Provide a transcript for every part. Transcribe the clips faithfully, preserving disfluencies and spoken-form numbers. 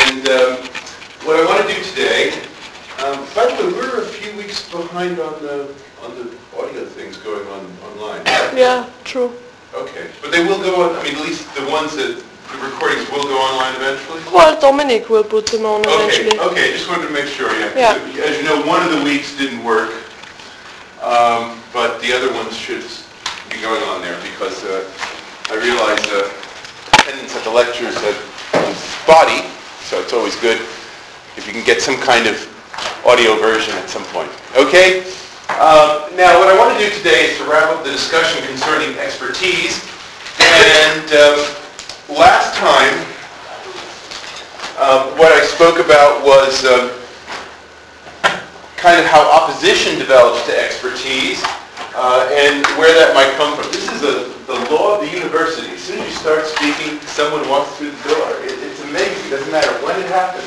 And um, what I want to do today, um, by the way, we're a few weeks behind on the on the audio things going on online. Yeah, true. Okay, but they will go on. I mean, at least the ones that the recordings will go online eventually. Well, Dominic will put them on Okay, eventually. okay. Just wanted to make sure. Yeah. Yeah. As you know, one of the weeks didn't work, um, but the other ones should be going on there because uh, I realize uh, attendance at the lectures is spotty, so it's always good if you can get some kind of audio version at some point. Okay? Uh, now, what I want to do today is to wrap up the discussion concerning expertise. And um, last time, uh, what I spoke about was um, kind of how opposition develops to expertise uh, and where that might come from. This is a, the law of the university. As soon as you start speaking, someone walks through the door. It, it's amazing. It doesn't matter when it happens.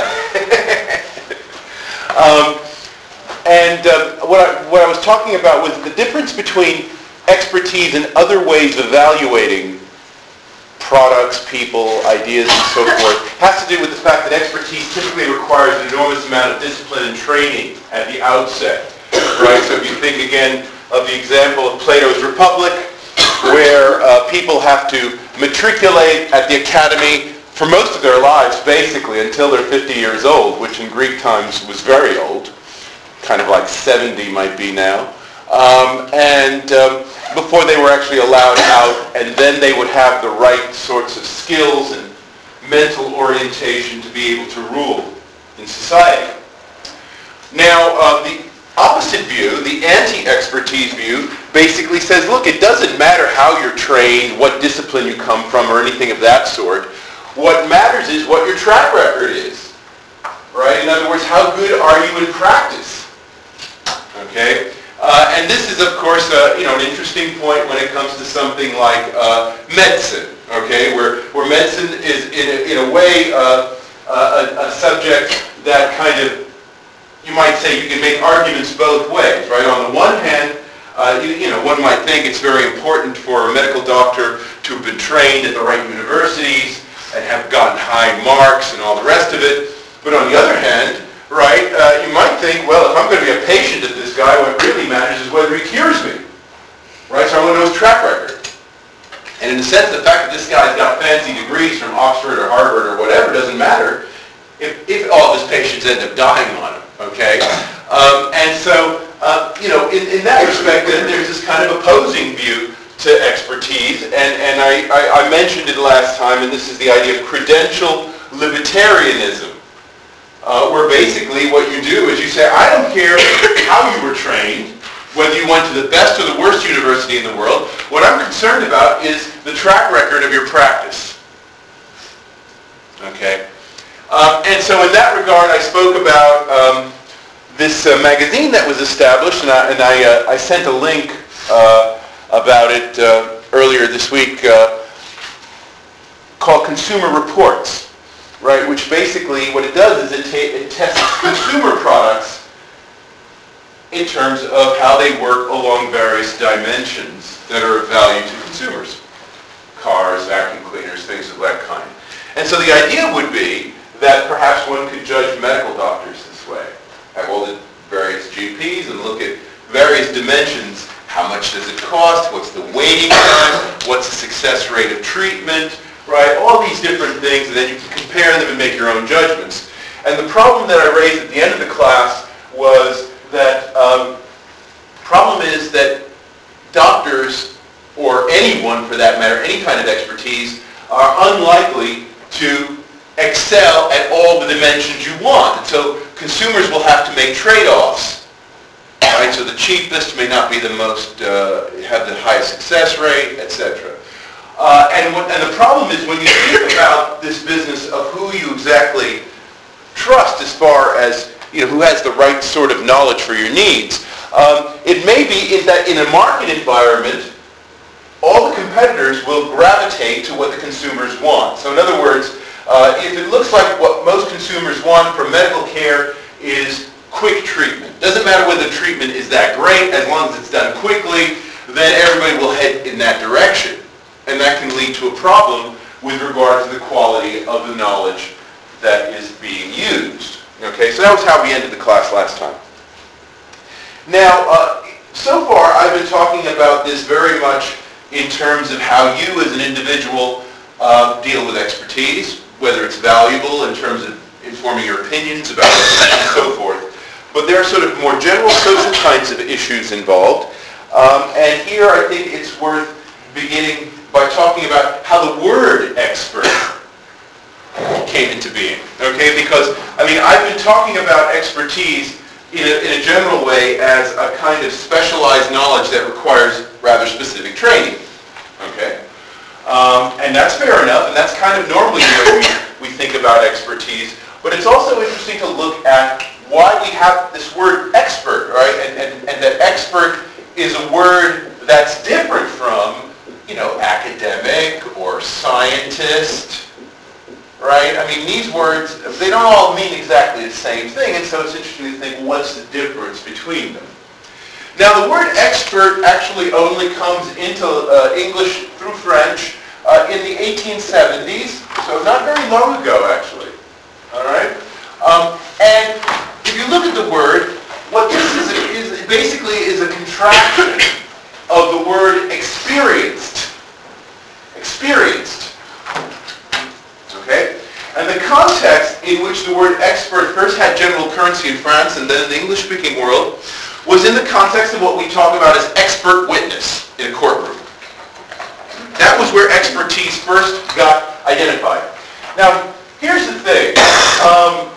um, And uh, what, I, what I was talking about was the difference between expertise and other ways of evaluating products, people, ideas, and so forth has to do with the fact that expertise typically requires an enormous amount of discipline and training at the outset. Right? So if you think again of the example of Plato's Republic, where uh, people have to matriculate at the academy for most of their lives, basically, until they're fifty years old, which in Greek times was very old. Kind of like seventy might be now, um, and um, before they were actually allowed out, and then they would have the right sorts of skills and mental orientation to be able to rule in society. Now, uh, the opposite view, the anti-expertise view, basically says, look, it doesn't matter how you're trained, what discipline you come from, or anything of that sort. What matters is what your track record is, right? In other words, how good are you in practice? Okay, uh, and this is, of course, uh, you know, an interesting point when it comes to something like uh, medicine. Okay, where where medicine is in a, in a way uh, a, a subject that kind of, you might say, you can make arguments both ways. Right. On the one hand, uh, you, you know, one might think it's very important for a medical doctor to have been trained at the right universities and have gotten high marks and all the rest of it. But on the other hand, right, uh, you might think, well, if I'm going to be a patient of this guy, what really matters is whether he cures me. Right, so I want to know his track record. And in a sense, the fact that this guy's got fancy degrees from Oxford or Harvard or whatever doesn't matter if, if all of his patients end up dying on him, okay? Um, and so, uh, you know, in, in that respect, then there's this kind of opposing view to expertise. And, and I, I, I mentioned it last time, and this is the idea of credential libertarianism. Uh, where basically what you do is you say, I don't care how you were trained, whether you went to the best or the worst university in the world. What I'm concerned about is the track record of your practice. Okay? Um, and so in that regard, I spoke about um, this uh, magazine that was established, and I, and I, uh, I sent a link uh, about it uh, earlier this week uh, called Consumer Reports. Right, which basically what it does is it, ta- it tests consumer products in terms of how they work along various dimensions that are of value to consumers. Cars, vacuum cleaners, things of that kind. And so the idea would be that perhaps one could judge medical doctors this way. Have all the various G Ps and look at various dimensions. How much does it cost? What's the waiting time? What's the success rate of treatment? Right, all these different things, and then you can compare them and make your own judgments. And the problem that I raised at the end of the class was that um, problem is that doctors, or anyone for that matter, any kind of expertise, are unlikely to excel at all the dimensions you want. And so consumers will have to make trade-offs. Right, so the cheapest may not be the most, uh, have the highest success rate, et cetera. Uh, and, what, and the problem is when you think about this business of who you exactly trust as far as, you know, who has the right sort of knowledge for your needs, um, it may be in that in a market environment, all the competitors will gravitate to what the consumers want. So in other words, uh, if it looks like what most consumers want from medical care is quick treatment, doesn't matter whether the treatment is that great, as long as it's done quickly, then everybody will head in that direction. And that can lead to a problem with regard to the quality of the knowledge that is being used. Okay, so that was how we ended the class last time. Now, uh, so far I've been talking about this very much in terms of how you as an individual uh, deal with expertise, whether it's valuable in terms of informing your opinions about it and so forth. But there are sort of more general social kinds of issues involved. Um, and here I think it's worth beginning by talking about how the word expert came into being. Okay, because, I mean, I've been talking about expertise in a, in a general way as a kind of specialized knowledge that requires rather specific training. Okay? Um, and that's fair enough, and that's kind of normally the way we, we think about expertise. But it's also interesting to look at why we have this word expert, right? And, and, and that expert is a word that's different from, you know, academic or scientist, right? I mean, these words, they don't all mean exactly the same thing, and so it's interesting to think, what's the difference between them? Now, the word expert actually only comes into uh, English through French uh, in the eighteen seventies, so not very long ago, actually. All right? Um, and if you look at the word, what this is, is basically is a contraction of the word experienced. Experienced. Okay? And the context in which the word expert first had general currency in France and then in the English-speaking world was in the context of what we talk about as expert witness in a courtroom. That was where expertise first got identified. Now, here's the thing. Um,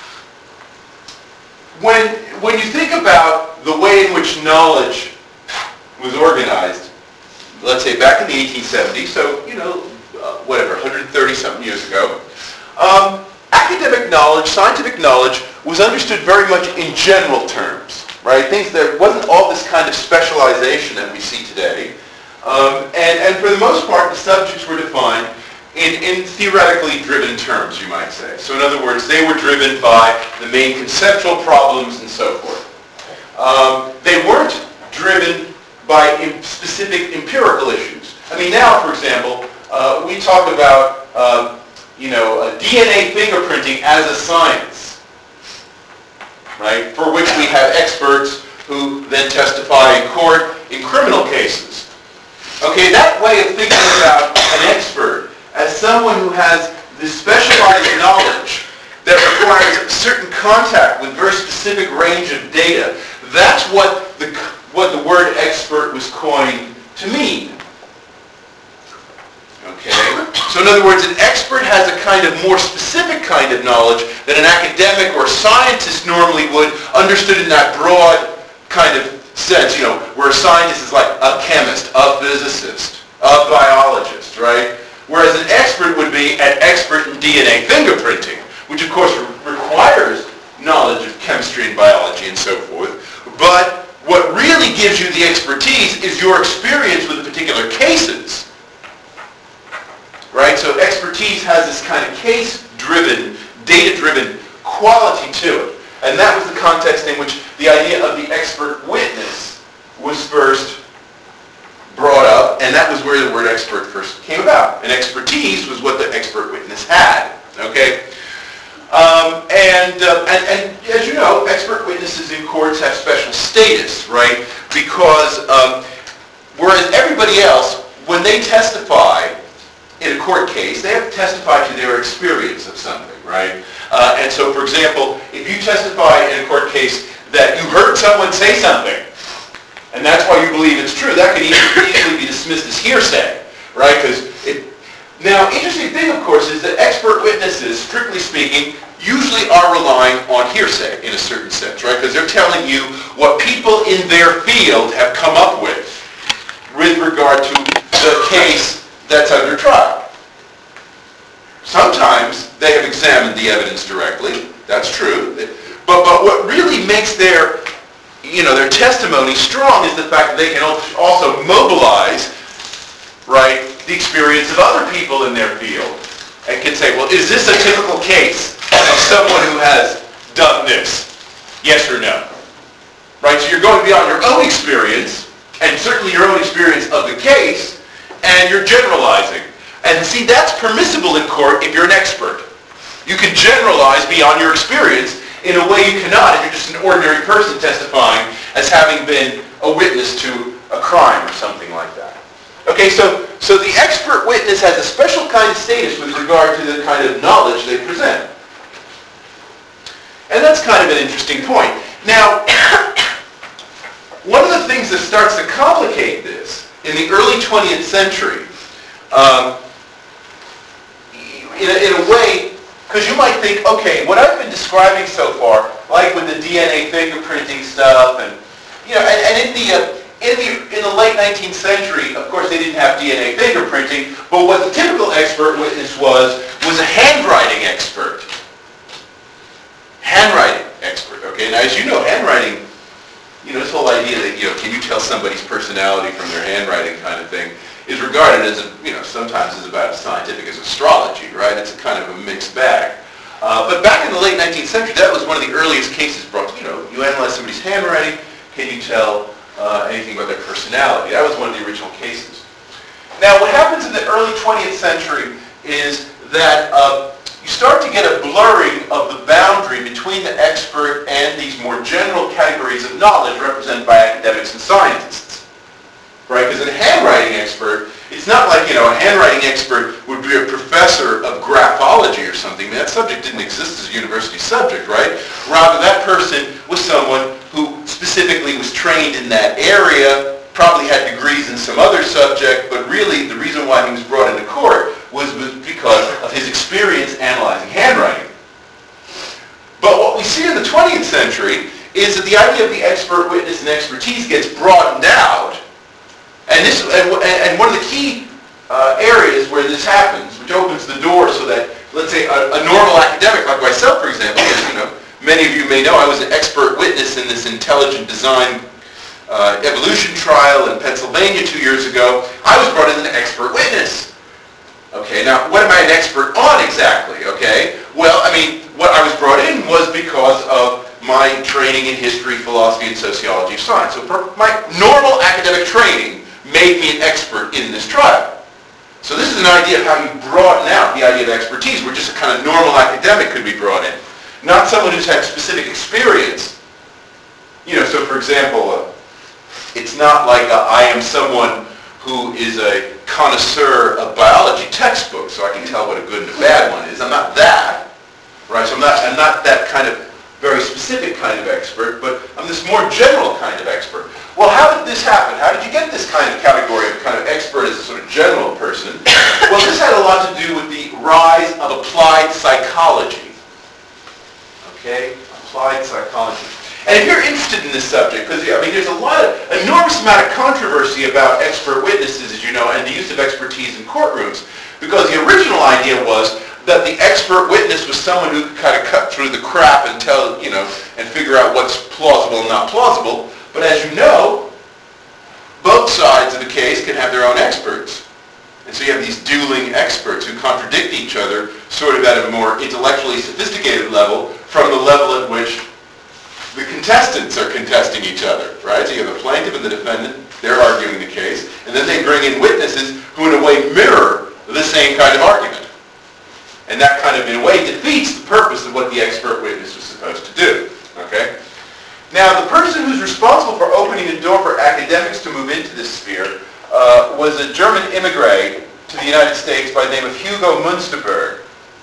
when, when you think about the way in which knowledge was organized, let's say back in the eighteen seventies, so, you know, uh, whatever, one hundred thirty something years ago, um, academic knowledge, scientific knowledge, was understood very much in general terms, right? Things, there wasn't all this kind of specialization that we see today. Um, and, and for the most part, the subjects were defined in, in theoretically driven terms, you might say. So in other words, they were driven by the main conceptual problems and so forth. Um, they weren't driven by im- specific empirical issues. I mean, now, for example, uh, we talk about, uh, you know, uh, D N A fingerprinting as a science, right, for which we have experts who then testify in court in criminal cases. Okay, that way of thinking about an expert as someone who has this specialized knowledge that requires certain contact with very specific range of data, that's what the, what the word expert was coined to mean. Okay? So in other words, an expert has a kind of more specific kind of knowledge that an academic or scientist normally would, understood in that broad kind of sense, you know, where a scientist is like a chemist, a physicist, a biologist, right? Whereas an expert would be an expert in D N A fingerprinting, which of course re- requires knowledge of chemistry and biology and so forth. But what really gives you the expertise is your experience with the particular cases. Right? So expertise has this kind of case-driven, data-driven quality to it. And that was the context in which the idea of the expert witness was first brought up, and that was where the word expert first came about. And expertise was what the expert witness had. Okay? Um, and, uh, and, and as you know, expert witnesses in courts have special status, right? Because um, whereas everybody else, when they testify in a court case, they have to testify to their experience of something, right? Uh, and so, for example, if you testify in a court case that you heard someone say something, and that's why you believe it's true, that could easily be dismissed as hearsay, right? Because it. Now, interesting thing, of course, is that expert witnesses, strictly speaking, usually are relying on hearsay in a certain sense, right? Because they're telling you what people in their field have come up with with regard to the case that's under trial. Sometimes they have examined the evidence directly. That's true. But, but what really makes their, you know, their testimony strong is the fact that they can also mobilize, right, the experience of other people in their field and can say, well, is this a typical case of someone who has done this? Yes or no? Right? So you're going beyond your own experience, and certainly your own experience of the case, and you're generalizing. And see, that's permissible in court if you're an expert. You can generalize beyond your experience in a way you cannot if you're just an ordinary person testifying as having been a witness to a crime or something like that. Okay, so, so the expert witness has a special kind of status with regard to the kind of knowledge they present. And that's kind of an interesting point. Now, one of the things that starts to complicate this in the early twentieth century, um, in, a, in a way, because you might think, okay, what I've been describing so far, like with the D N A fingerprinting stuff, and you know, and, and in the uh, in the in the late nineteenth century, of course, they didn't have D N A fingerprinting, but what the typical expert witness was was a handwriting expert. Handwriting expert. Okay, now as you know, handwriting, you know, this whole idea that, you know, can you tell somebody's personality from their handwriting kind of thing is regarded as, a, you know, sometimes as about as scientific as astrology, right? It's a kind of a mixed bag. Uh, but back in the late nineteenth century, that was one of the earliest cases brought, you know, you analyze somebody's handwriting, can you tell uh, anything about their personality? That was one of the original cases. Now, what happens in the early twentieth century is that uh, you start to get a blurring of the boundary between the expert and these more general categories of knowledge represented by academics and scientists. Right? Because a handwriting expert, it's not like, you know, a handwriting expert would be a professor of graphology or something. I mean, that subject didn't exist as a university subject, right? Rather, that person was someone who specifically was trained in that area, probably had degrees in some other subject, but really the reason why he was brought into court was because of his experience analyzing handwriting. But what we see in the twentieth century is that the idea of the expert witness and expertise gets broadened out, and this and, and one of the key uh, areas where this happens, which opens the door so that, let's say, a, a normal academic like myself, for example, as you know, many of you may know, I was an expert witness in this intelligent design uh, evolution trial in Pennsylvania two years ago. I was brought in as an expert witness. Okay, now what am I an expert on exactly? Okay, well, I mean, what I was brought in was because of my training in history, philosophy, and sociology of science. So my normal academic training made me an expert in this trial. So this is an idea of how you broaden out the idea of expertise, where just a kind of normal academic could be brought in. Not someone who's had specific experience. You know, so for example, uh, it's not like uh, I am someone who is a connoisseur of biology textbooks, so I can tell what a good and a bad one is. I'm not that, right? So I'm not, I'm not that kind of very specific kind of expert, but I'm this more general kind of expert. Well, how did this happen? How did you get this kind of category of kind of expert as a sort of general person? Well, this had a lot to do with the rise of applied psychology. Okay? Applied psychology. And if you're interested in this subject, because I mean, there's a lot of, enormous amount of controversy about expert witnesses, as you know, and the use of expertise in courtrooms, because the original idea was that the expert witness was someone who could kind of cut through the crap and tell, you know, and figure out what's plausible and not plausible. But as you know, both sides of a case can have their own experts. And so you have these dueling experts who contradict each other, sort of at a more intellectually sophisticated level, from the level at which the contestants are contesting each other, right? So you have the plaintiff and the defendant, they're arguing the case, and then they bring in witnesses who in a way mirror the same kind of argument. And that kind of, in a way, defeats the purpose of what the expert witness was supposed to do, okay? Now, the person who's responsible for opening the door for academics to move into this sphere uh, was a German immigrant to the United States by the name of Hugo Münsterberg,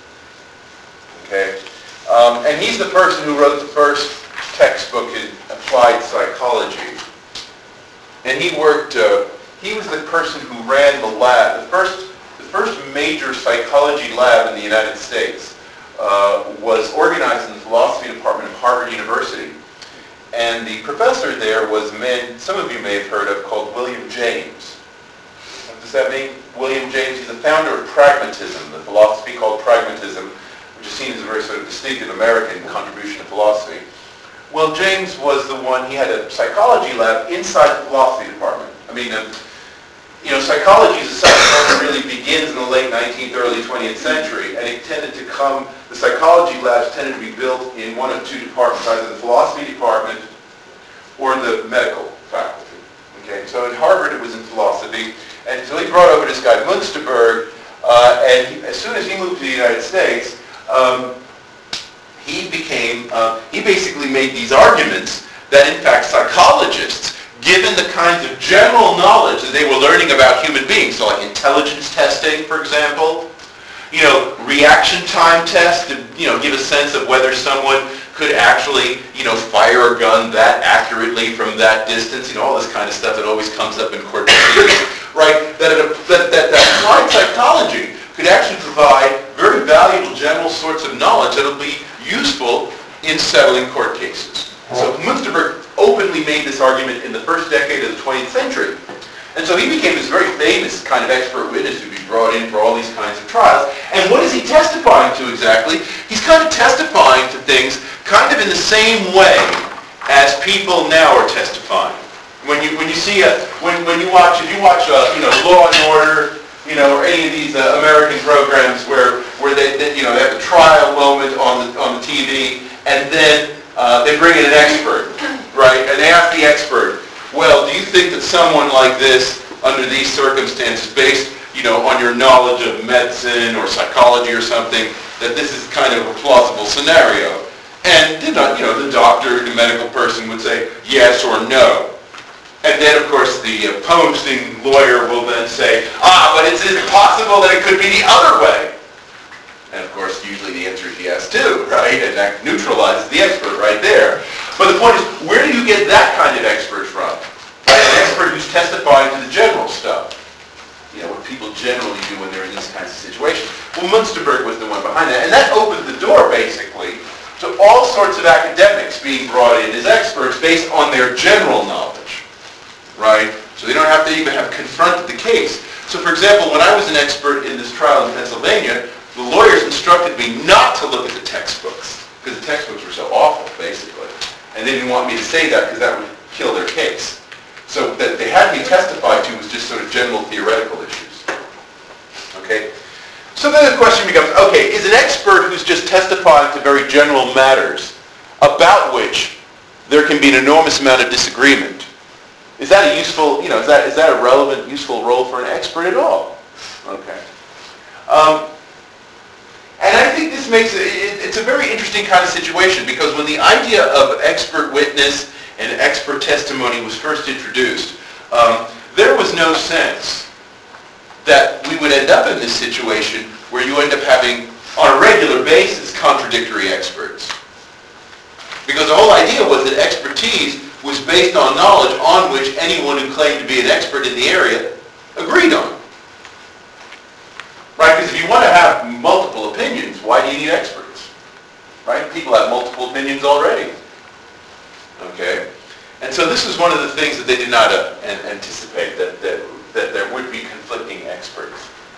okay? Um, and he's the person who wrote the first textbook in applied psychology. And he worked, uh, he was the person who ran the lab, the first, the first major psychology lab in the United States uh, was organized in the philosophy department of Harvard University. And the professor there was a man some of you may have heard of called William James. What does that mean? William James, he's the founder of pragmatism, the philosophy called pragmatism, which is seen as a very sort of distinctive American contribution to philosophy. Well, James was the one, he had a psychology lab inside the philosophy department. I mean, uh, you know, psychology is a subject that really begins in the late nineteenth, early twentieth century, and it tended to come, the psychology labs tended to be built in one of two departments, either the philosophy department or the medical faculty. Okay, so at Harvard it was in philosophy, and so he brought over this guy, Münsterberg, uh, and he, as soon as he moved to the United States, um, uh, he basically made these arguments that in fact psychologists, given the kinds of general knowledge that they were learning about human beings, so like intelligence testing, for example, you know, reaction time tests to, you know, give a sense of whether someone could actually, you know, fire a gun that accurately from that distance, you know, all this kind of stuff that always comes up in court proceedings, right? That, it, that, that, that applied psychology could actually provide very valuable general sorts of knowledge that will be useful in settling court cases. So Münsterberg openly made this argument in the first decade of the twentieth century. And so he became this very famous kind of expert witness who be brought in for all these kinds of trials. And what is he testifying to exactly? He's kind of testifying to things kind of in the same way as people now are testifying. When you when you see a when when you watch if you watch a, you know, Law and Order, you know, or any of these uh, American programs where where they, they you know they have a trial moment on the on the T V, and then uh, they bring in an expert, right? And they ask the expert, well, do you think that someone like this, under these circumstances, based, you know, on your knowledge of medicine or psychology or something, that this is kind of a plausible scenario? And, you know, you know the doctor, the medical person would say yes or no. And then, of course, the opposing lawyer will then say, ah, but it's possible that it could be the other way. And, of course, usually the answer is yes, too, right? And that neutralizes the expert right there. But the point is, where do you get that kind of expert from? Right? An expert who's testifying to the general stuff. You know, what people generally do when they're in these kinds of situations. Well, Münsterberg was the one behind that. And that opened the door, basically, to all sorts of academics being brought in as experts based on their general knowledge. Right? So they don't have to even have confronted the case. So, for example, when I was an expert in this trial in Pennsylvania, the lawyers instructed me not to look at the textbooks, because the textbooks were so awful, basically. And they didn't want me to say that because that would kill their case. So that they had me testify to was just sort of general theoretical issues. Okay? So then the question becomes, okay, is an expert who's just testifying to very general matters about which there can be an enormous amount of disagreement, is that a useful, you know, is that, is that a relevant, useful role for an expert at all? Okay. Um, and I think this makes it, it, it's a very interesting kind of situation, because when the idea of expert witness and expert testimony was first introduced, um, there was no sense that we would end up in this situation where you end up having, on a regular basis, contradictory experts. Because the whole idea was that expertise was based on knowledge on which anyone who claimed to be an expert in the area agreed on. Right? Because if you want to have multiple opinions, why do you need experts? Right? People have multiple opinions already. Okay? And so this is one of the things that they did not uh, anticipate, that, that, that there would be conflicting experts.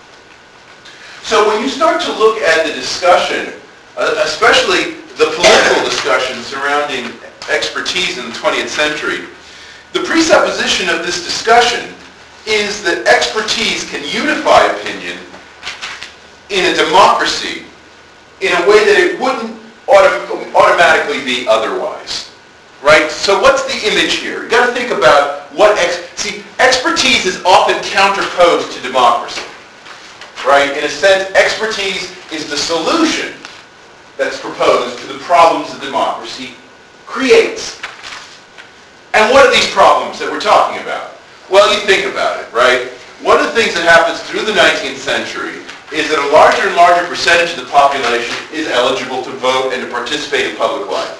So when you start to look at the discussion, uh, especially the political discussion surrounding expertise in the twentieth century, the presupposition of this discussion is that expertise can unify opinion in a democracy in a way that it wouldn't autom- automatically be otherwise. Right? So what's the image here? You've got to think about what... Ex- See, expertise is often counterposed to democracy. Right? In a sense, expertise is the solution that's proposed to the problems that democracy creates. And what are these problems that we're talking about? Well, you think about it, right? One of the things that happens through the nineteenth century is that a larger and larger percentage of the population is eligible to vote and to participate in public life.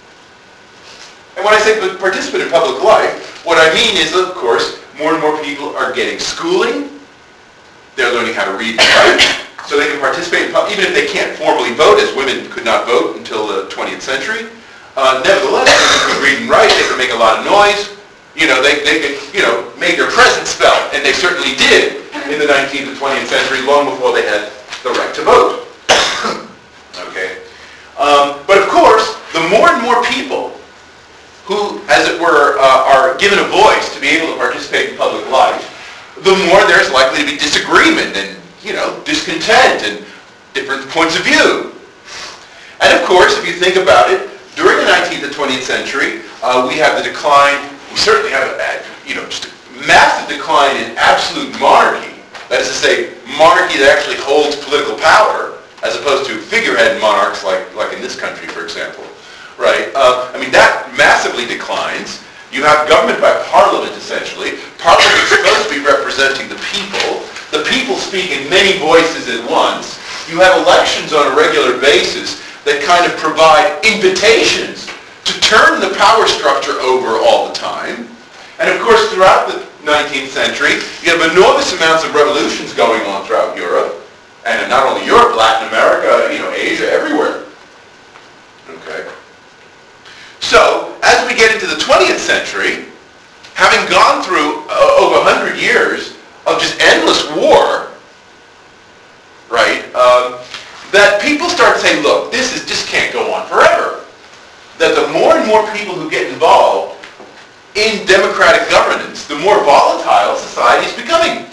And when I say participate in public life, what I mean is, of course, more and more people are getting schooling. They're learning how to read and write, so they can participate in public, even if they can't formally vote, as women could not vote until the twentieth century. Uh, nevertheless, they can read and write, they can make a lot of noise, you know, they, they can, you know, make their presence felt, and they certainly did in the nineteenth and twentieth century, long before they had the right to vote. Okay? Um, but of course, the more and more people who, as it were, uh, are given a voice to be able to participate in public life, the more there's likely to be disagreement and, you know, discontent and different points of view. And of course, if you think about it, during the nineteenth and twentieth century, uh, we have the decline, we certainly have, a, you know, just a massive decline in absolute monarchy. That is to say, monarchy that actually holds political power, as opposed to figurehead monarchs like, like in this country, for example. You have government by parliament, essentially. Parliament is supposed to be representing the people. The people speak in many voices at once. You have elections on a regular basis that kind of provide invitations to turn the power structure over all the time. And of course, throughout the nineteenth century, you have enormous amounts of revolutions going on throughout Europe. And not only Europe, Latin America, you know, Asia, everywhere. Okay. So, as we get into the twentieth century, having gone through uh, over one hundred years of just endless war, right, um, that people start to say, look, this is just can't go on forever. That the more and more people who get involved in democratic governance, the more volatile society is becoming.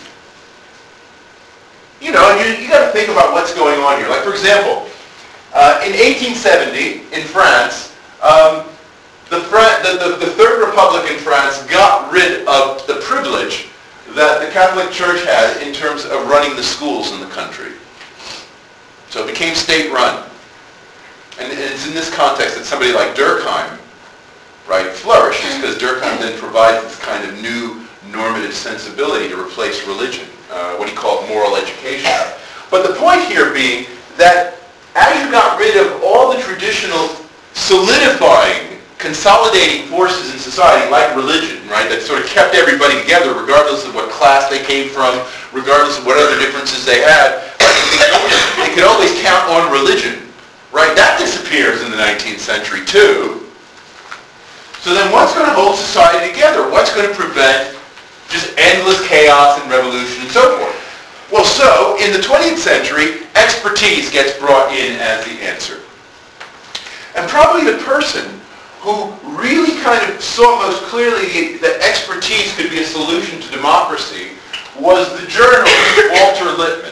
You know, and you, you got to think about what's going on here. Like, for example, uh, in eighteen seventy, in France, um, the, Fra- the, the, the Third Republic in France got rid of the privilege that the Catholic Church had in terms of running the schools in the country. So it became state-run. And it's in this context that somebody like Durkheim, right, flourishes, because Durkheim then provides this kind of new normative sensibility to replace religion, uh, what he called moral education. But the point here being that as you got rid of all the traditional solidifying, consolidating forces in society like religion, right, that sort of kept everybody together regardless of what class they came from, regardless of what other differences they had, they could always count on religion, right? That disappears in the nineteenth century too. So then what's going to hold society together? What's going to prevent just endless chaos and revolution and so forth? Well, so in the twentieth century, expertise gets brought in as the answer. And probably the person who really kind of saw most clearly that expertise could be a solution to democracy was the journalist Walter Lippmann.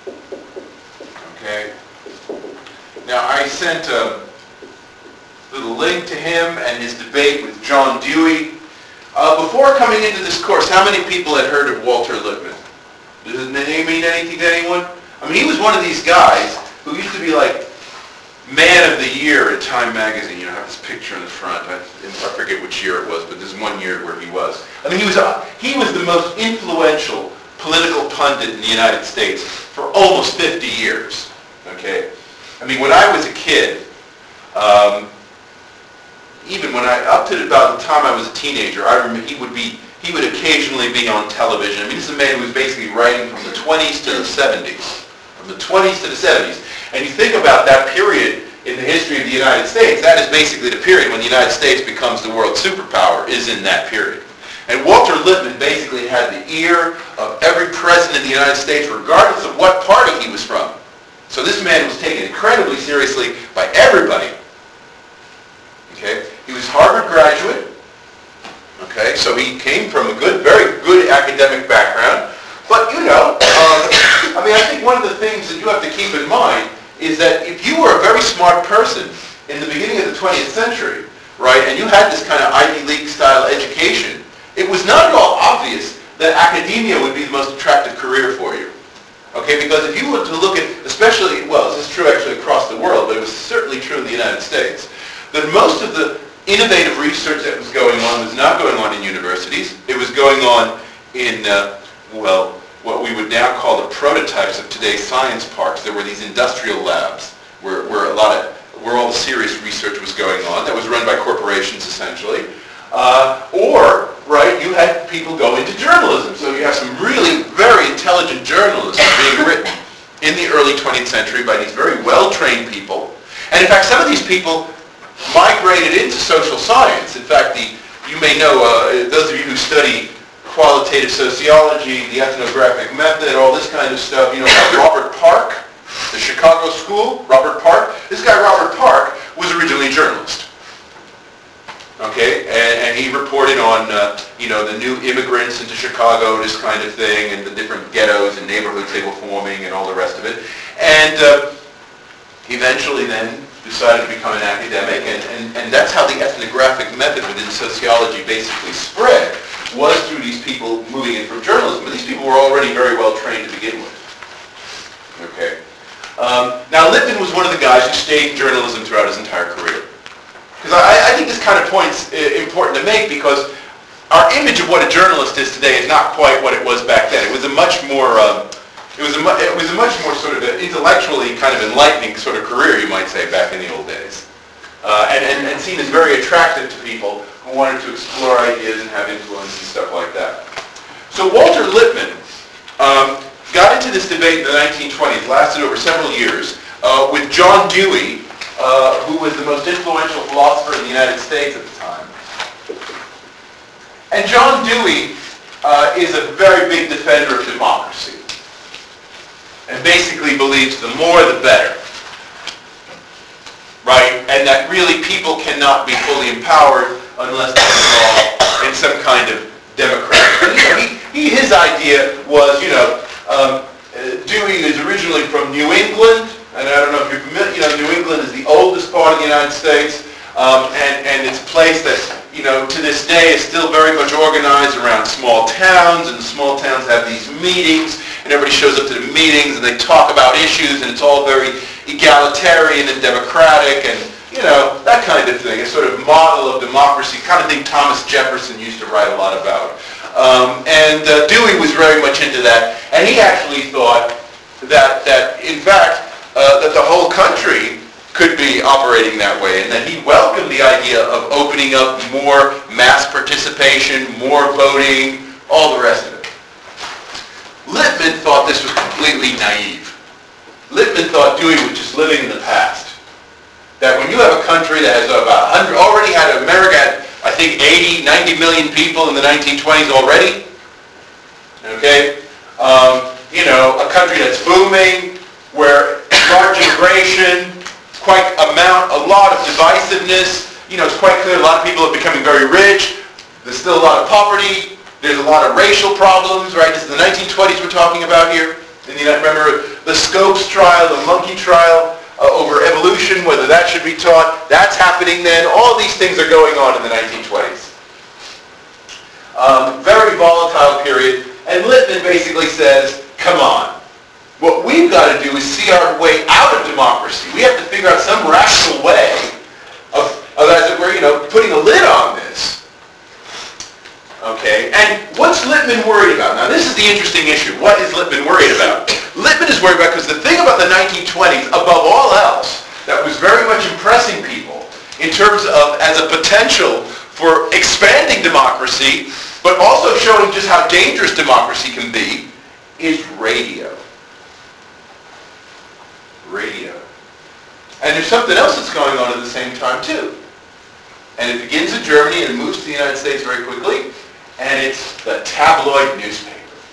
Okay? Now, I sent a little link to him and his debate with John Dewey. Uh, before coming into this course, how many people had heard of Walter Lippmann? Does the name mean anything to anyone? I mean, he was one of these guys who used to be like Man of the Year at Time Magazine. You know, I have this picture in the front. I, I forget which year it was, but there's one year where he was. I mean, he was uh, he was the most influential political pundit in the United States for almost fifty years. Okay? I mean, when I was a kid, um, even when I, up to about the time I was a teenager, I remember he would be, he would occasionally be on television. I mean, this is a man who was basically writing from the twenties to the seventies. From the twenties to the seventies. And you think about that period in the history of the United States, that is basically the period when the United States becomes the world superpower, is in that period. And Walter Lippmann basically had the ear of every president in the United States, regardless of what party he was from. So this man was taken incredibly seriously by everybody. Okay? He was Harvard graduate. Okay? So he came from a good, very good academic background. But, you know, um, I mean, I think one of the things that you have to keep in mind is that if you were a very smart person in the beginning of the twentieth century, right, and you had this kind of Ivy League style education, it was not at all obvious that academia would be the most attractive career for you. Okay, because if you were to look at, especially, well, this is true actually across the world, but it was certainly true in the United States, that most of the innovative research that was going on was not going on in universities. It was going on in, uh, well, what we would now call the prototypes of today's science parks. There were these industrial labs where, where a lot of, where all the serious research was going on, that was run by corporations essentially. Uh, or, right, you had people go into journalism. So you have some really very intelligent journalism being written in the early twentieth century by these very well-trained people. And in fact, some of these people migrated into social science. In fact, the, you may know, uh, those of you who study qualitative sociology, the ethnographic method, all this kind of stuff, you know, Robert Park, the Chicago School, Robert Park. This guy, Robert Park, was originally a journalist. Okay, and, and he reported on, uh, you know, the new immigrants into Chicago, this kind of thing, and the different ghettos and neighborhoods they were forming and all the rest of it. And uh, he eventually then decided to become an academic, and, and, and that's how the ethnographic method within sociology basically spread, was through these people moving in from journalism. But these people were already very well trained to begin with. Okay. Um, now, Lippmann was one of the guys who stayed in journalism throughout his entire career. Because I, I think this kind of point's uh, important to make, because our image of what a journalist is today is not quite what it was back then. It was a much more, um, it was a, mu- it was a much more sort of intellectually kind of enlightening sort of career, you might say, back in the old days. Uh, and, and, and seen as very attractive to people who wanted to explore ideas and have influence and stuff like that. So Walter Lippmann um, got into this debate in the nineteen twenties, lasted over several years, uh, with John Dewey, uh, who was the most influential philosopher in the United States at the time. And John Dewey uh, is a very big defender of democracy, and basically believes the more the better, right? And that really people cannot be fully empowered unless they're involved in some kind of democratic. And, you know, he, he, his idea was, you know, um, uh, Dewey is originally from New England, and I don't know if you're familiar, you know, New England is the oldest part of the United States, um, and, and it's a place that, you know, to this day is still very much organized around small towns, and small towns have these meetings, and everybody shows up to the meetings, and they talk about issues, and it's all very egalitarian and democratic, and, you know, that kind of thing, a sort of model of democracy, kind of thing Thomas Jefferson used to write a lot about. Um, and uh, Dewey was very much into that, and he actually thought that, that in fact, uh, that the whole country could be operating that way, and that he welcomed the idea of opening up more mass participation, more voting, all the rest of it. Lippmann thought this was completely naive. Lippmann thought Dewey was just living in the past. That when you have a country that has about one hundred, already had America had, I think, eighty, ninety million people in the nineteen twenties already, okay? Um, you know, a country that's booming, where large immigration, quite amount, a lot of divisiveness. You know, it's quite clear a lot of people are becoming very rich. There's still a lot of poverty. There's a lot of racial problems, right? This is the nineteen twenties we're talking about here. And you know, remember the Scopes trial, the monkey trial uh, over evolution, whether that should be taught. That's happening then. All these things are going on in the nineteen twenties. Um, very volatile period. And Lippmann basically says, come on. What we've got to do is see our way out of democracy. We have to figure out some rational way of, of as it were, you know, putting a lid on this. Okay? And what's Lippmann worried about? Now, this is the interesting issue. What is Lippmann worried about? Lippmann is worried about, because the thing about the nineteen twenties, above all else, that was very much impressing people in terms of as a potential for expanding democracy, but also showing just how dangerous democracy can be, is radio. Radio. And there's something else that's going on at the same time too. And it begins in Germany and moves to the United States very quickly, and it's the tabloid newspaper.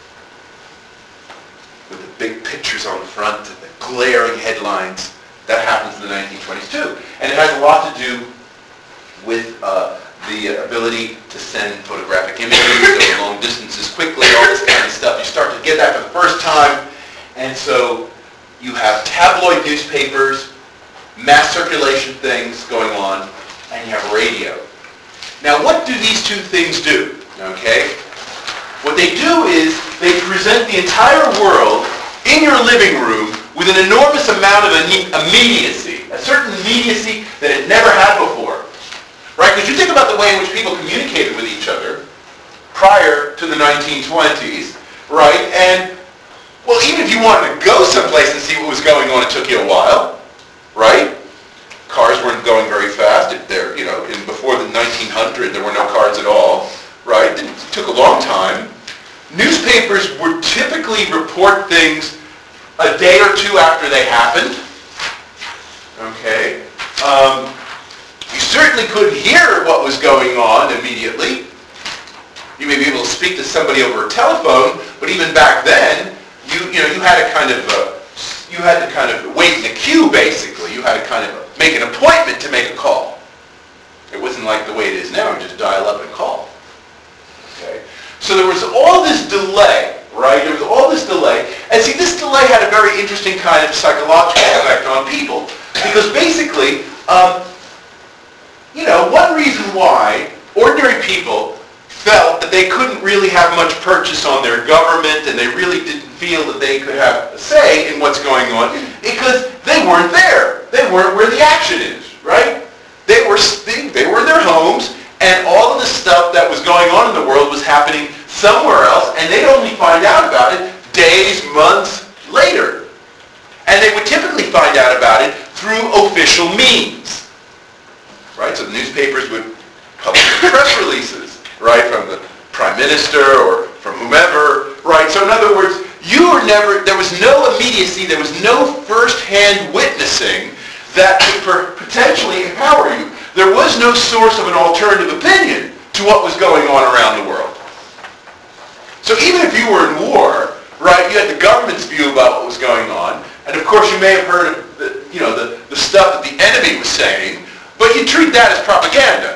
With the big pictures on the front and the glaring headlines. That happens in the nineteen twenties too. And it has a lot to do with uh, the ability to send photographic images, go long distances quickly, all this kind of stuff. You start to get that for the first time, and so you have tabloid newspapers, mass circulation things going on, and you have radio. Now, what do these two things do? Okay? What they do is they present the entire world in your living room with an enormous amount of immediacy, a certain immediacy that it never had before. Right? Because you think about the way in which people communicated with each other prior to the nineteen twenties, right? And well, even if you wanted to go someplace and see what was going on, it took you a while, right? Cars weren't going very fast. If they're, you know, in, before the nineteen hundred, there were no cars at all, right? It took a long time. Newspapers would typically report things a day or two after they happened, okay? Um, you certainly couldn't hear what was going on immediately. You may be able to speak to somebody over a telephone, but even back then, You, you know, you had to kind of, uh, you had to kind of wait in a queue, basically. You had to kind of make an appointment to make a call. It wasn't like the way it is now, you just dial up and call. Okay? So there was all this delay, right? There was all this delay. And see, this delay had a very interesting kind of psychological effect on people. Because basically, um, you know, one reason why ordinary people felt that they couldn't really have much purchase on their government, and they really didn't feel that they could have a say in what's going on, because they weren't there. They weren't where the action is, right? They were they, they were in their homes, and all of the stuff that was going on in the world was happening somewhere else, and they'd only find out about it days, months later. And they would typically find out about it through official means. Right? So the newspapers would publish press releases, right, from the prime minister or from whomever, right? So in other words, you were never, there was no immediacy, there was no first-hand witnessing that could potentially empower you. There was no source of an alternative opinion to what was going on around the world. So even if you were in war, right, you had the government's view about what was going on, and of course you may have heard of the, you know, the, the stuff that the enemy was saying, but you treat that as propaganda.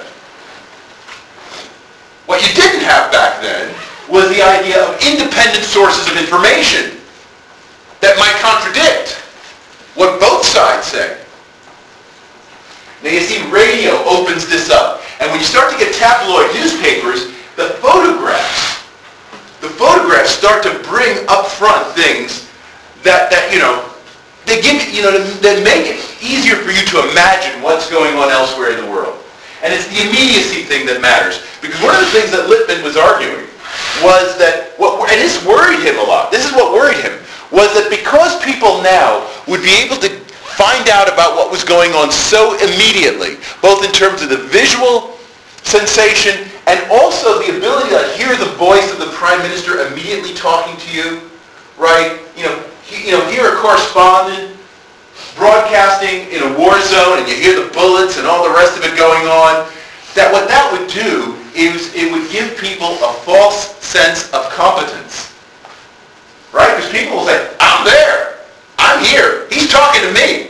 What you didn't have back then was the idea of independent sources of information that might contradict what both sides say. Now you see, radio opens this up. And when you start to get tabloid newspapers, the photographs, the photographs start to bring up front things that, that you know, they give you know, they make it easier for you to imagine what's going on elsewhere in the world. And it's the immediacy thing that matters. Because one of the things that Lippmann was arguing was that, what, and this worried him a lot, this is what worried him, was that because people now would be able to find out about what was going on so immediately, both in terms of the visual sensation and also the ability to hear the voice of the prime minister immediately talking to you, right? You know, he, you know, hear a correspondent broadcasting in a war zone and you hear the bullets and all the rest of it going on, that what that would do is it would give people a false sense of competence, right? Because people will say, I'm there, I'm here, he's talking to me,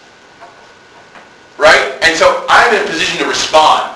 right? And so I'm in a position to respond.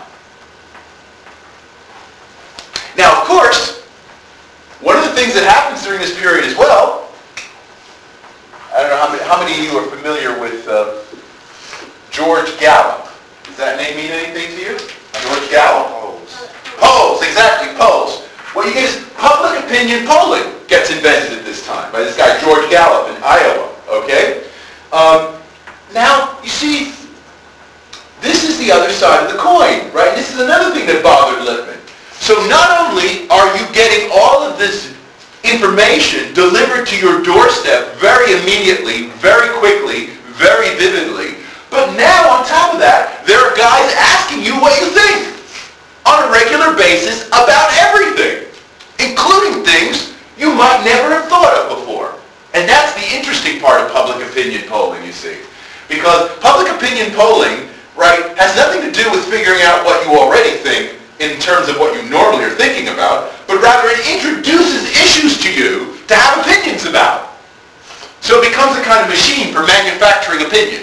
Now, of course, one of the things that happens during this period as well, I don't know how many, how many of you are familiar with uh, George Gallup. Does that name mean anything to you? George Gallup? Polls. Polls, exactly, polls. What you get is public opinion polling gets invented at this time by this guy George Gallup in Iowa, okay? Um, now, you see, this is the other side of the coin, right? This is another thing that bothered Lippmann. So not only are you getting all of this information delivered to your doorstep very immediately, very quickly, very vividly, but now on top of that, there are guys asking you what you think on a regular basis about everything, including things you might never have thought of before. And that's the interesting part of public opinion polling, you see. Because public opinion polling, right, has nothing to do with figuring out what you already think in terms of what you normally are thinking about, but rather it introduces issues to you to have opinions about. So it becomes a kind of machine for manufacturing opinion.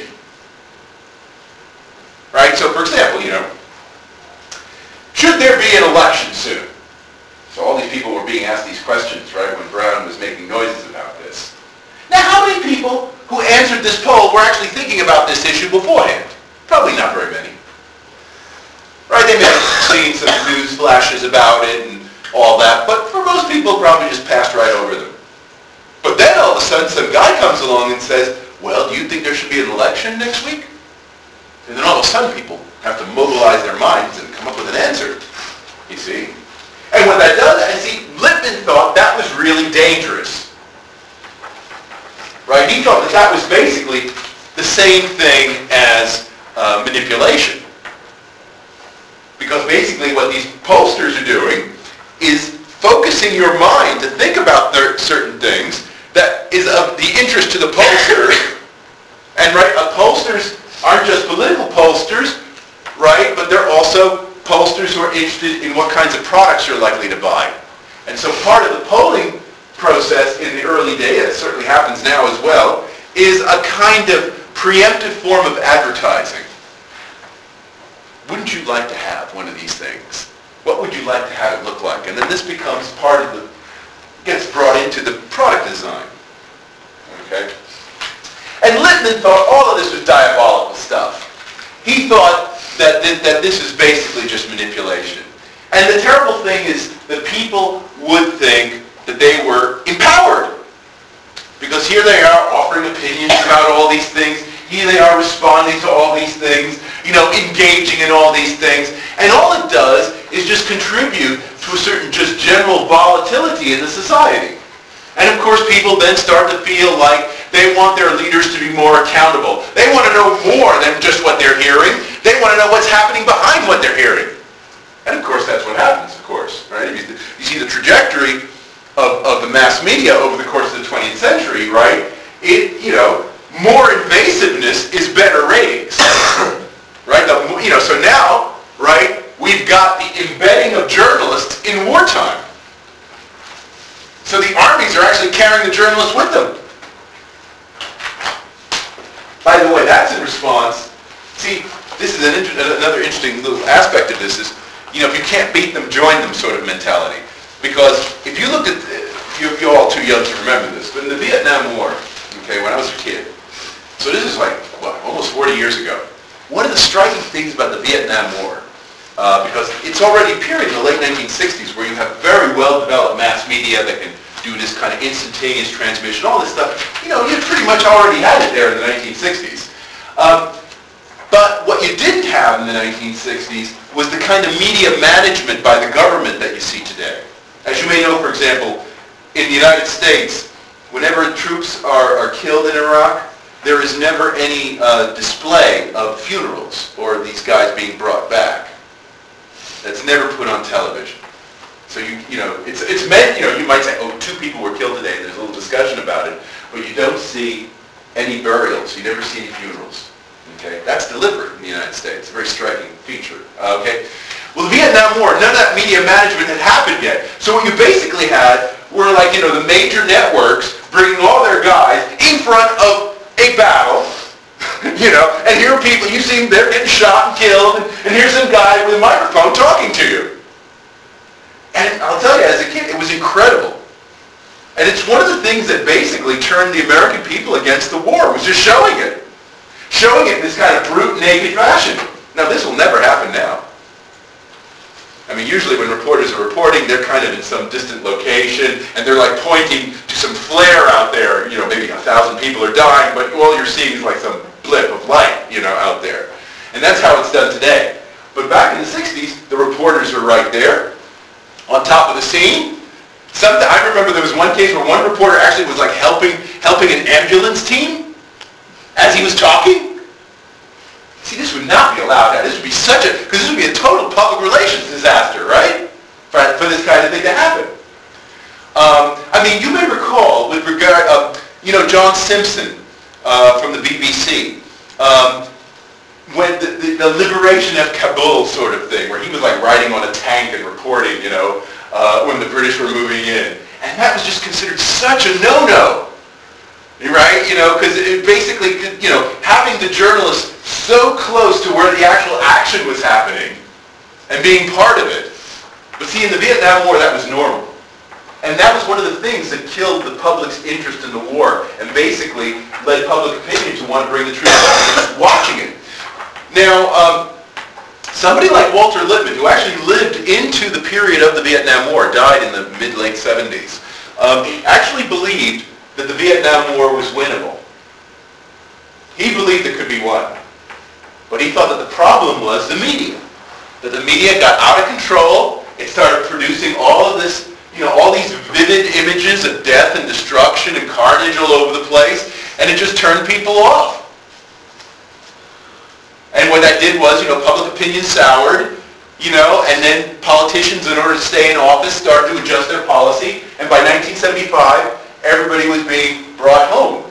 Right? So for example, you know, should there be an election soon? So all these people were being asked these questions, right, when Brown was making noises about this. Now how many people who answered this poll were actually thinking about this issue beforehand? Probably not very many. Right? They may have seen some news flashes about it and all that, but for most people, probably just passed right over them. But then all of a sudden, some guy comes along and says, well, do you think there should be an election next week? And then all of a sudden, people have to mobilize their minds and come up with an answer, you see? And what that does, and see, Lippmann thought that was really dangerous. Right? He thought that that was basically the same thing as uh, manipulation. Because basically what these pollsters are doing is focusing your mind to think about their certain things that is of the interest to the pollster. And right, uh, pollsters aren't just political pollsters, right, but they're also pollsters who are interested in what kinds of products you're likely to buy. And so part of the polling process in the early days, it certainly happens now as well, is a kind of preemptive form of advertising. Wouldn't you like to have one of these things? What would you like to have it look like? And then this becomes part of the, gets brought into the product design. Okay? And Lippmann thought all of this was diabolical stuff. He thought that, th- that this is basically just manipulation. And the terrible thing is that people would think that they were empowered. Because here they are offering opinions about all these things. Here they are responding to all these things, you know, engaging in all these things. And all it does is just contribute to a certain just general volatility in the society. And of course people then start to feel like they want their leaders to be more accountable. They want to know more than just what they're hearing. They want to know what's happening behind what they're hearing. And of course that's what happens, of course, right? You, you see the trajectory of, of the mass media over the course of the twentieth century, right? It, you know, more invasiveness is better ratings, right? The, you know, so now, right, we've got the embedding of journalists in wartime. So the armies are actually carrying the journalists with them. By the way, that's in response. See, this is an inter- another interesting little aspect of this is, you know, if you can't beat them, join them sort of mentality. Because if you look at, you're, you're all too young to remember this, but in the Vietnam War, okay, when I was a kid, so this is like, what, almost forty years ago. One of the striking things about the Vietnam War, uh, because it's already a period in the late nineteen sixties where you have very well-developed mass media that can do this kind of instantaneous transmission, all this stuff. You know, you pretty much already had it there in the nineteen sixties. Um, but what you didn't have in the nineteen sixties was the kind of media management by the government that you see today. As you may know, for example, in the United States, whenever troops are, are killed in Iraq, there is never any uh, display of funerals or these guys being brought back. That's never put on television. So you, you know, it's, it's meant, you know, you might say, oh, two people were killed today, there's a little discussion about it, but you don't see any burials, you never see any funerals, okay? That's deliberate in the United States, a very striking feature, uh, okay? Well, the Vietnam War, none of that media management had happened yet. So what you basically had were like, you know, the major networks bringing all their guys in front of a battle, you know, and here are people, you see them, they're getting shot and killed, and, and here's some guy with a microphone talking to you. And I'll tell you, as a kid, it was incredible. And it's one of the things that basically turned the American people against the war, was just showing it. Showing it in this kind of brute, naked fashion. Now, this will never happen now. I mean, usually when reporters are reporting, they're kind of in some distant location, and they're like pointing to some flare out there. You know, maybe a thousand people are dying, but all you're seeing is like some blip of light, you know, out there. And that's how it's done today. But back in the sixties, the reporters were right there, on top of the scene. Something, I remember there was one case where one reporter actually was like helping helping an ambulance team as he was talking. See, this would not be allowed. This would be such a, because this would be a total public relations disaster, right? For, for this kind of thing to happen. Um, I mean, you may recall with regard, uh, you know, John Simpson uh, from the B B C. Um, when the, the, the liberation of Kabul sort of thing, where he was like riding on a tank and reporting, you know, uh, when the British were moving in. And that was just considered such a no-no, right? You know, because it basically, you know, having the journalists so close to where the actual action was happening and being part of it. But see, in the Vietnam War, that was normal. And that was one of the things that killed the public's interest in the war and basically led public opinion to want to bring the troops back, watching it. Now, um, somebody like Walter Lippmann, who actually lived into the period of the Vietnam War, died in the mid-late seventies, um, actually believed that the Vietnam War was winnable. He believed it could be won. But he thought that the problem was the media. That the media got out of control. It started producing all of this, you know, all these vivid images of death and destruction and carnage all over the place, and it just turned people off. And what that did was, you know, public opinion soured, you know, and then politicians, in order to stay in office, started to adjust their policy. And by nineteen seventy-five, everybody was being brought home.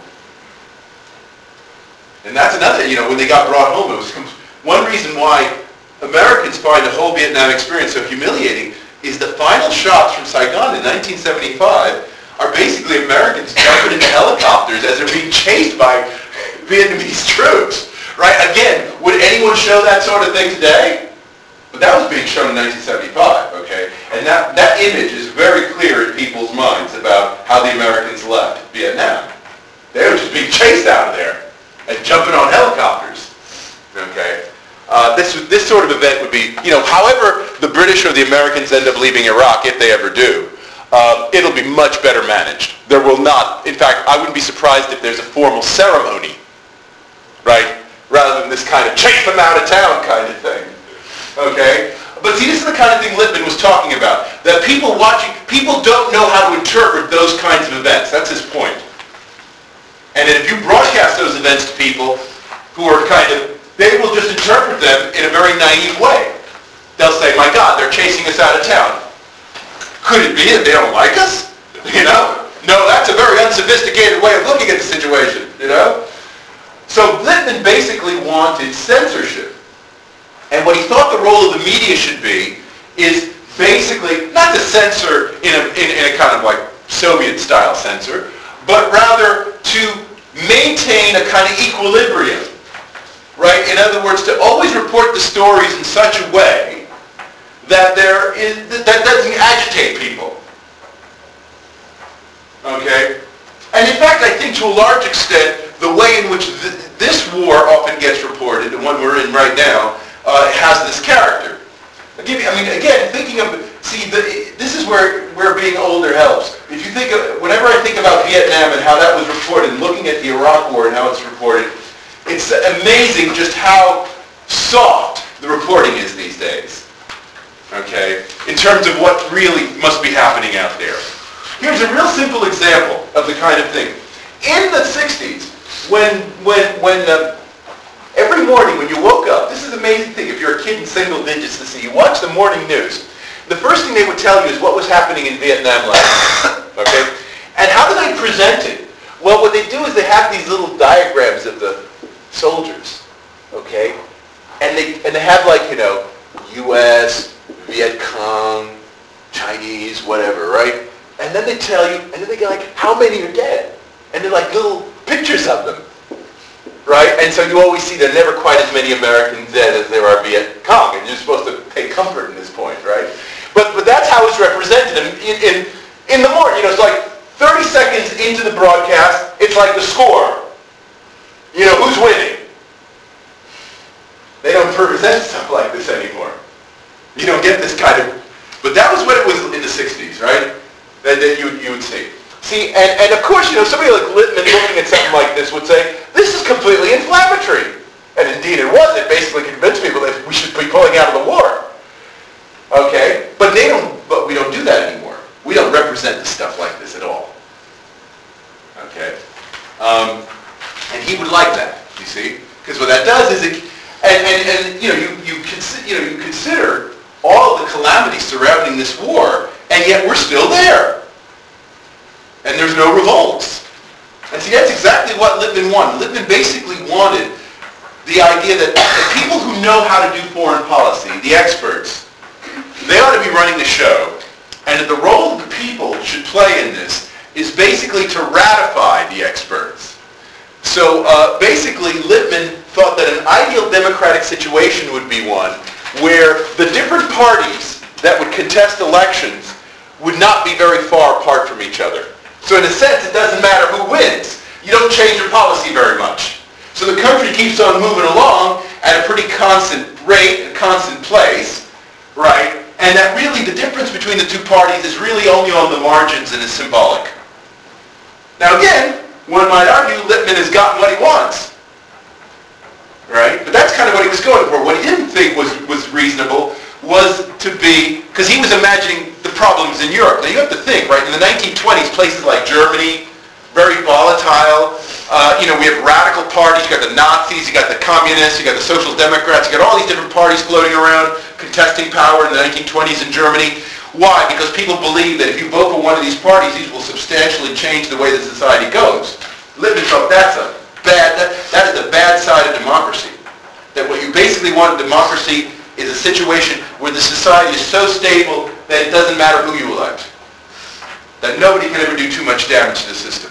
And that's another, you know, when they got brought home, it was one reason why Americans find the whole Vietnam experience so humiliating is the final shots from Saigon in nineteen seventy-five are basically Americans jumping into helicopters as they're being chased by Vietnamese troops. Right? Again, would anyone show that sort of thing today? But that was being shown in nineteen seventy-five, okay? And that, that image is very clear in people's minds about how the Americans left Vietnam. They were just being chased out of there and jumping on helicopters, okay? Uh, this, this sort of event would be, you know, however the British or the Americans end up leaving Iraq, if they ever do, uh, it'll be much better managed. There will not, in fact, I wouldn't be surprised if there's a formal ceremony, right? Rather than this kind of chase them out of town kind of thing, okay? but see, this is the kind of thing Lippmann was talking about, that people watching, people don't know how to interpret those kinds of events. That's his point. And if you broadcast those events to people who are kind of, they will just interpret them in a very naive way. They'll say, my God, they're chasing us out of town. Could it be that they don't like us? You know? No, that's a very unsophisticated way of looking at the situation, you know? So Lippmann basically wanted censorship. And what he thought the role of the media should be is basically not to censor in a, in, in a kind of like Soviet-style censor, but rather to maintain a kind of equilibrium, right? In other words, to always report the stories in such a way that there is that doesn't agitate people. Okay? And in fact, I think to a large extent, the way in which th- this war often gets reported, the one we're in right now, uh, has this character. I'll give you, I mean, again, thinking of, see, the, this is where, where being older helps. If you think of, whenever I think about Vietnam and how that was reported, looking at the Iraq War and how it's reported, it's amazing just how soft the reporting is these days. Okay? In terms of what really must be happening out there. Here's a real simple example of the kind of thing. In the sixties, when, when, when, uh, every morning when you woke up, this is an amazing thing if you're a kid in single digits to see, you watch the morning news. The first thing they would tell you is what was happening in Vietnam last night. Okay? And how do they present it? Well, what they do is they have these little diagrams of the soldiers. Okay? And they, and they have like, you know, U S, Viet Cong, Chinese, whatever, right? And then they tell you, and then they go like, how many are dead? And they're like little pictures of them. Right? And so you always see there are never quite as many Americans dead as there are Viet Cong. And you're supposed to take comfort in this point, right? But but that's how it's represented. In, in, in the morning, you know, it's like thirty seconds into the broadcast, it's like the score. You know, who's winning? They don't present stuff like this anymore. You don't get this kind of... But that was what it was in the sixties, right? That, that you, you would see. See, and, and of course, you know, somebody like Lippmann looking at something like this would say, this is completely inflammatory. And indeed it was. It basically convinced people that we should be pulling out of the war. Okay? But they don't, but we don't do that anymore. We don't represent the stuff like this at all. Okay? Um, and he would like that, you see? Because what that does is it, and, and, and you know, you, you, consi- you know, you consider all of the calamities surrounding this war, and yet we're still there. And there's no revolts. And see, that's exactly what Lippmann wanted. Lippmann basically wanted the idea that the people who know how to do foreign policy, the experts, they ought to be running the show. And that the role that the people should play in this is basically to ratify the experts. So uh, basically, Lippmann thought that an ideal democratic situation would be one where the different parties that would contest elections would not be very far apart from each other. So in a sense, it doesn't matter who wins. You don't change your policy very much. So the country keeps on moving along at a pretty constant rate, a constant pace, right? And that really, the difference between the two parties is really only on the margins and is symbolic. Now again, one might argue Lippmann has gotten what he wants. Right? But that's kind of what he was going for. What he didn't think was, was reasonable was to be, because he was imagining the problems in Europe. Now you have to think, right, in the nineteen twenties, places like Germany, very volatile. Uh, you know, we have radical parties. You got the Nazis, you got the communists, you got the Social Democrats, you got all these different parties floating around, contesting power in the nineteen twenties in Germany. Why? Because people believe that if you vote for one of these parties, these will substantially change the way the society goes. Lippmann thought that's a bad, that, that is the bad side of democracy. That what you basically want in democracy is a situation where the society is so stable that it doesn't matter who you elect. That nobody can ever do too much damage to the system.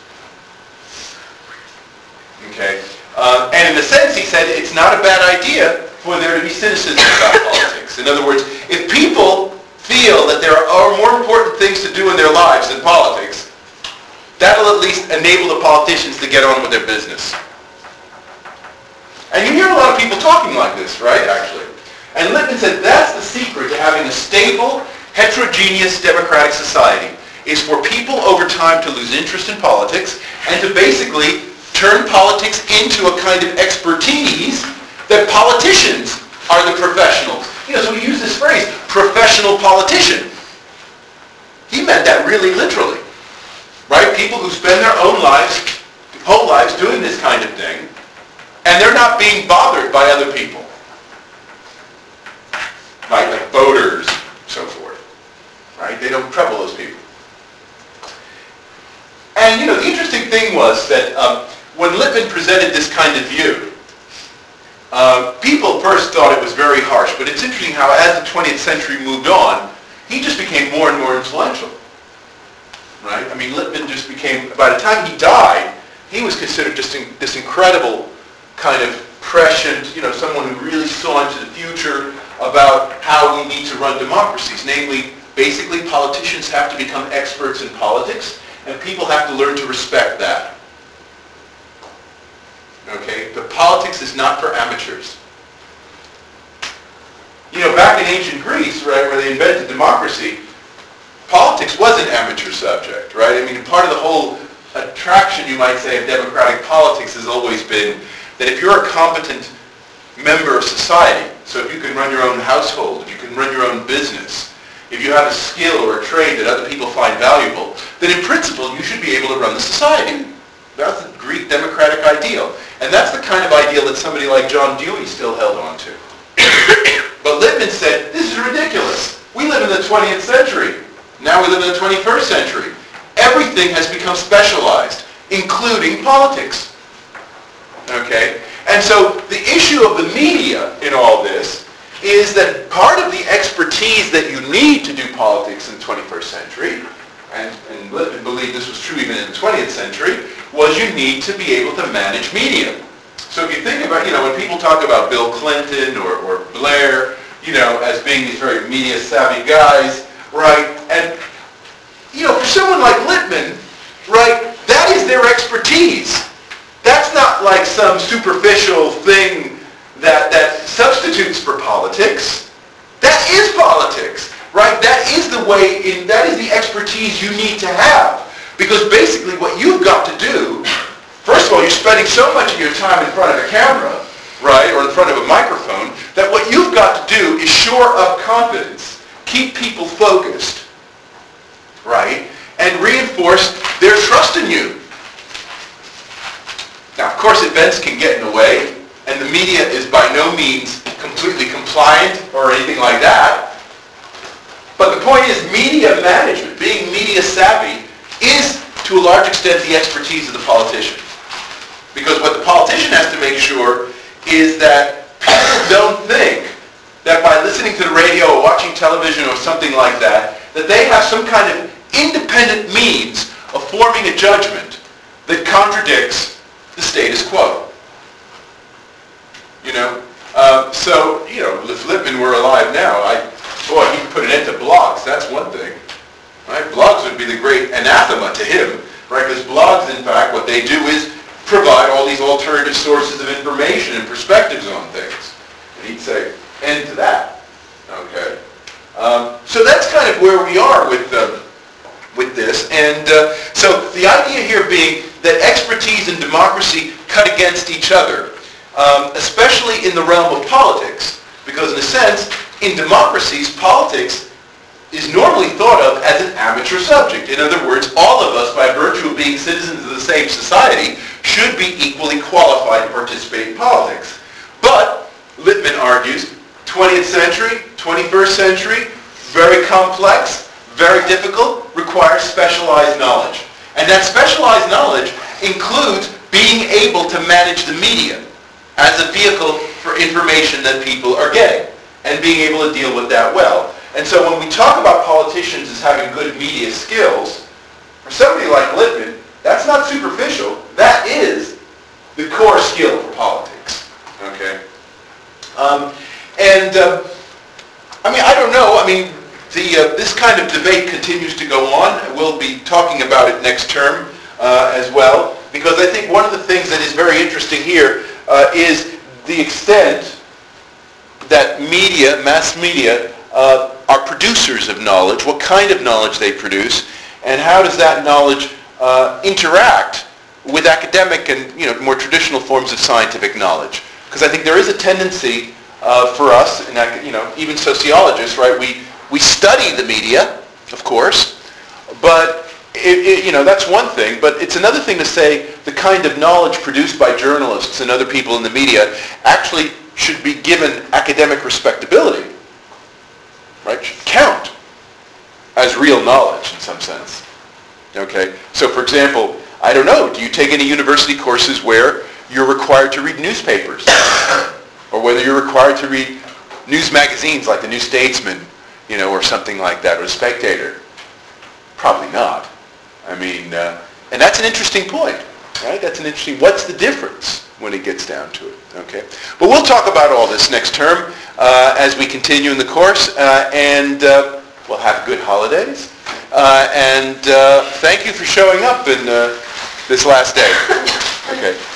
Okay? Uh, and in a sense, he said, it's not a bad idea for there to be cynicism about politics. In other words, if people feel that there are more important things to do in their lives than politics, that'll at least enable the politicians to get on with their business. And you hear a lot of people talking like this, right, actually? And Lippmann said that's the secret to having a stable, heterogeneous democratic society, is for people over time to lose interest in politics and to basically turn politics into a kind of expertise that politicians are the professionals. You know, so we use this phrase, professional politician. He meant that really literally, right? People who spend their own lives, whole lives doing this kind of thing, and they're not being bothered by other people, like, like voters, so forth, right? They don't trouble those people. And, you know, the interesting thing was that um, when Lippmann presented this kind of view, uh, people first thought it was very harsh, but it's interesting how as the twentieth century moved on, he just became more and more influential, right? I mean, Lippmann just became, by the time he died, he was considered just in, this incredible kind of prescient, you know, someone who really saw into the future about how we need to run democracies. Namely, basically, politicians have to become experts in politics, and people have to learn to respect that. Okay? But politics is not for amateurs. You know, back in ancient Greece, right, where they invented democracy, politics was an amateur subject, right? I mean, part of the whole attraction, you might say, of democratic politics has always been that if you're a competent member of society, so if you can run your own household, if you can run your own business, if you have a skill or a trade that other people find valuable, then in principle you should be able to run the society. That's the Greek democratic ideal. And that's the kind of ideal that somebody like John Dewey still held on to. But Lippmann said, this is ridiculous. We live in the twentieth century. Now we live in the twenty-first century. Everything has become specialized, including politics. Okay? And so the issue of the media in all this is that part of the expertise that you need to do politics in the twenty-first century, and, and Lippmann believed this was true even in the twentieth century, was you need to be able to manage media. So if you think about, you know, when people talk about Bill Clinton or, or Blair, you know, as being these very media-savvy guys, right, and, you know, for someone like Lippmann, right, that is their expertise. That's not like some superficial thing that, that substitutes for politics. That is politics, right? That is the way, in, that is the expertise you need to have. Because basically what you've got to do, first of all, you're spending so much of your time in front of a camera, right, or in front of a microphone, that what you've got to do is shore up confidence, keep people focused, right, and reinforce their trust in you. Now, of course, events can get in the way, and the media is by no means completely compliant or anything like that. But the point is, media management, being media savvy, is to a large extent the expertise of the politician. Because what the politician has to make sure is that people don't think that by listening to the radio or watching television or something like that, that they have some kind of independent means of forming a judgment that contradicts the status quo. You know? Uh, so, you know, if Lippmann were alive now, I, boy, he'd put an end to blogs. That's one thing. Right? Blogs would be the great anathema to him. Right? Because blogs, in fact, what they do is provide all these alternative sources of information and perspectives on things. And he'd say, end to that. Okay? Um, so that's kind of where we are with, uh, with this. And uh, so the idea here being that expertise and democracy cut against each other, um, especially in the realm of politics, because in a sense, in democracies, politics is normally thought of as an amateur subject. In other words, all of us, by virtue of being citizens of the same society, should be equally qualified to participate in politics. But, Lippmann argues, twentieth century, twenty-first century, very complex, very difficult, requires specialized knowledge. And that specialized knowledge includes being able to manage the media as a vehicle for information that people are getting, and being able to deal with that well. And so when we talk about politicians as having good media skills, for somebody like Lippmann, that's not superficial. That is the core skill for politics. Okay? Um, and, uh, I mean, I don't know. I mean, the, uh, this kind of debate continues to go on. We'll be talking about it next term uh, as well, because I think one of the things that is very interesting here uh, is the extent that media, mass media, uh, are producers of knowledge, what kind of knowledge they produce, and how does that knowledge uh, interact with academic and, you know, more traditional forms of scientific knowledge. Because I think there is a tendency uh, for us, and I, you know, even sociologists, right? We we study the media, of course, but it, it, you know, that's one thing. But it's another thing to say the kind of knowledge produced by journalists and other people in the media actually should be given academic respectability, right? Should count as real knowledge in some sense. Okay. So, for example, I don't know. Do you take any university courses where you're required to read newspapers, or whether you're required to read news magazines like the New Statesman, you know, or something like that, or the Spectator? Probably not. I mean, uh, and that's an interesting point, right? That's an interesting. What's the difference when it gets down to it? Okay. But we'll talk about all this next term uh, as we continue in the course, uh, and uh, we'll have good holidays. Uh, and uh, thank you for showing up in uh, this last day. Okay.